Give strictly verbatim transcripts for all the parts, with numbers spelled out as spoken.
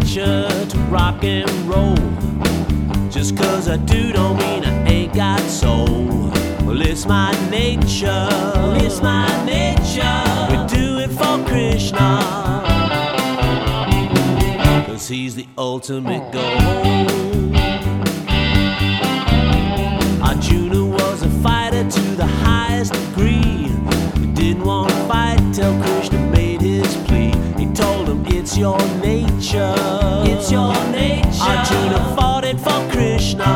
nature to rock and roll. Just 'cause I do don't mean I ain't got soul. Well, it's my nature, it's my nature. We do it for Krishna, 'cause he's the ultimate goal. Arjuna was a fighter to the highest degree. He didn't want to fight till Krishna made his plea. He told him, it's your nature, it's your nature. Arjuna fought it for Krishna,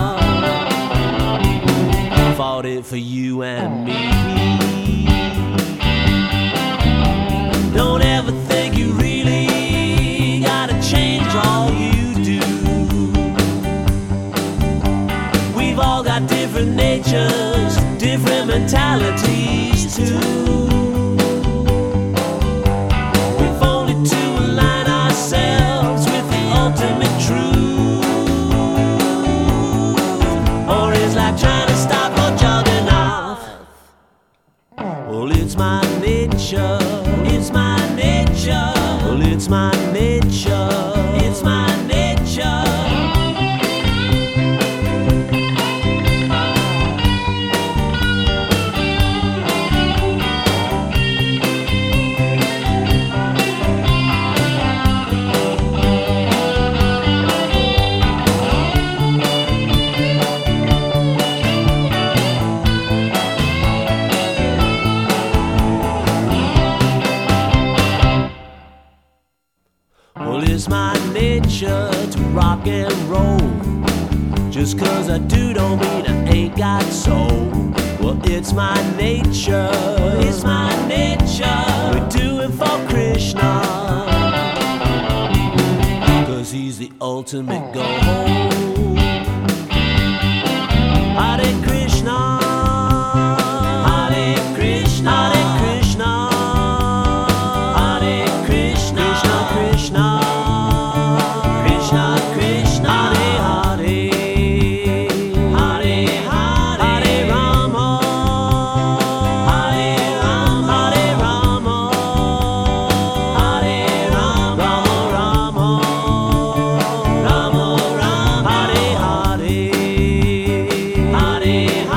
fought it for you and me. Don't ever think you really gotta change all you do. We've all got different natures, different mentalities too. We've only to align ourselves with the ultimate truth, or it's like trying to stop or jogging off. Well, it's my nature, it's my nature. Well, it's my nature, it's my nature. Well, it's my nature to rock and roll. Just 'cause I do don't mean I ain't got soul. Well, it's my nature, it's my nature. We do it for Krishna, 'cause he's the ultimate goal. Hare Krishna, Hare Krishna, Hare Krishna, Hare Krishna, Krishna Krishna, Krishna Krishna, Hare Hare, Hare Hare Rama, Hare Rama, Hare Rama, Hare Rama, Rama Rama, Rama Rama, Hare Hare, Hare Hare.